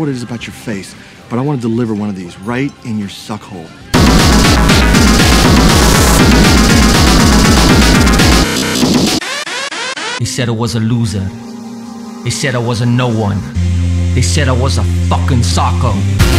what it is about your face, but I want to deliver one of these right in your suck hole. They said I was a loser. They said I was a no one. They said I was a fucking psycho.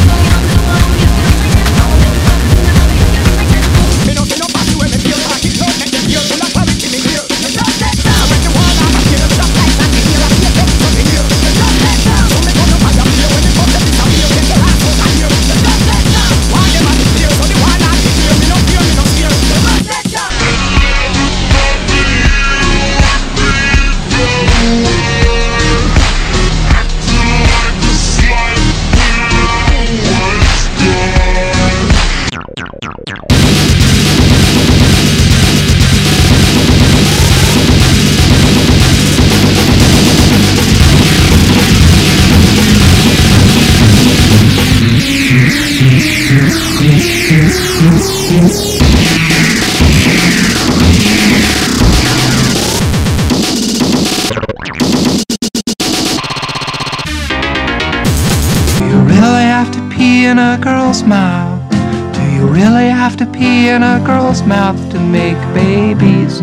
In a girl's mouth? Do you really have to pee in a girl's mouth to make babies?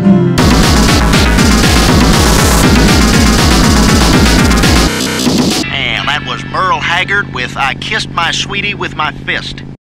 And that was Merle Haggard with I Kissed My Sweetie with My Fist.